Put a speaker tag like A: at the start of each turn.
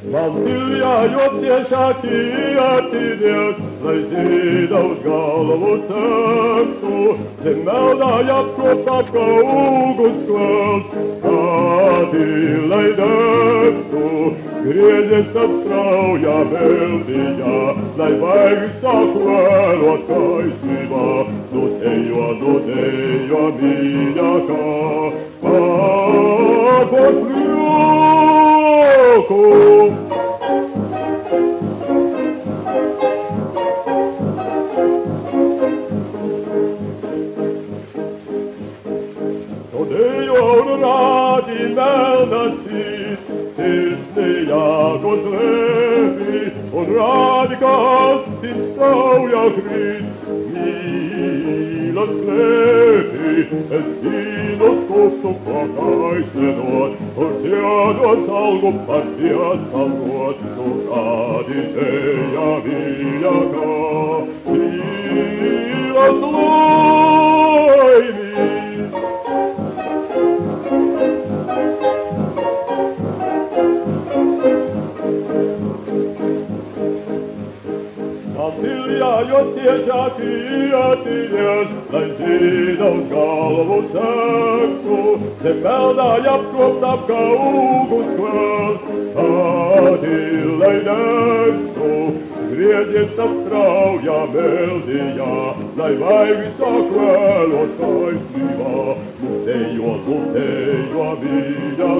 A: Man mīļājot ciešāki attīdies, lai zīda uz galvu tekstu, zem meldāja apkopā augus klāts, kādi lai degtu, griezies tad straujā meldījā, lai vajag sāku vēlot taisnībā, nu tejo mīļākā, pārbot ļoku. Un rādi melnasīs, sirsnījākos lēvi, un rādi, kā asins straujā krīt, mīlas lēvi, es zinu skūpstu pakaisenot, un dziedot algu par dziesmamot, tu kādi teja mīļākā, mīlas laimī. Mīļājot ciešāki attīdies, lai zīda uz galvu sektu, zem meldāja apkopt kā augus klāts, kādi lai degtu, griezies tad straujā meldījā, lai vaigi sāk vēlot taisnībā, nu tejo mīļākā.